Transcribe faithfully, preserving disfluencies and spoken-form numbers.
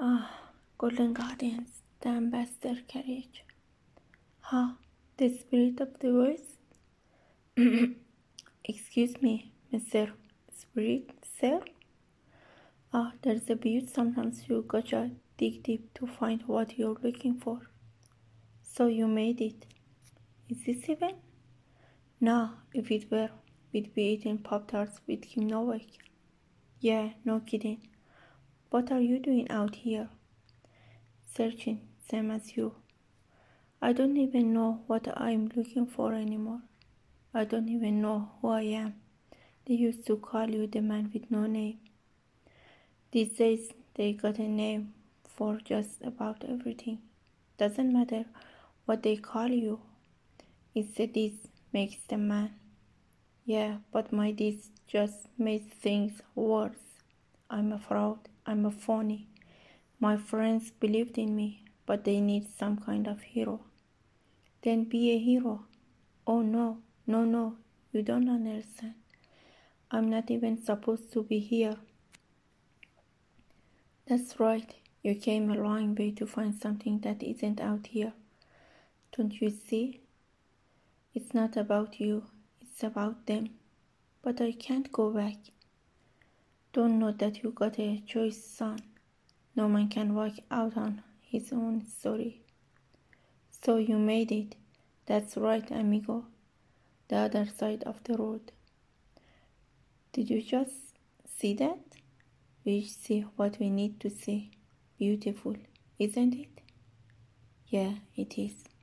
Ah, Golden Guardians, the Ambassador Carriage. Ah, the spirit of the voice? Excuse me, Mister Spirit, sir? Ah, there's a beauty. Sometimes you gotta dig deep to find what you're looking for. So you made it. Is this even? Nah, if it were, we'd be eating Pop-Tarts with Kim Novak. Yeah, no kidding. What are you doing out here? Searching, same as you. I don't even know what I'm looking for anymore. I don't even know who I am. They used to call you the man with no name. These days, they got a name for just about everything. Doesn't matter what they call you. It's the this makes the man. Yeah, but my this just makes things worse. I'm a fraud. I'm a phony. My friends believed in me, but they need some kind of hero. Then be a hero. Oh no, no, no, you don't understand. I'm not even supposed to be here. That's right, you came a long way to find something that isn't out here. Don't you see? It's not about you, it's about them. But I can't go back. Don't know that you got a choice, son. No man can walk out on his own story. So you made it. That's right, amigo. The other side of the road. Did you just see that? We see what we need to see. Beautiful, isn't it? Yeah, it is.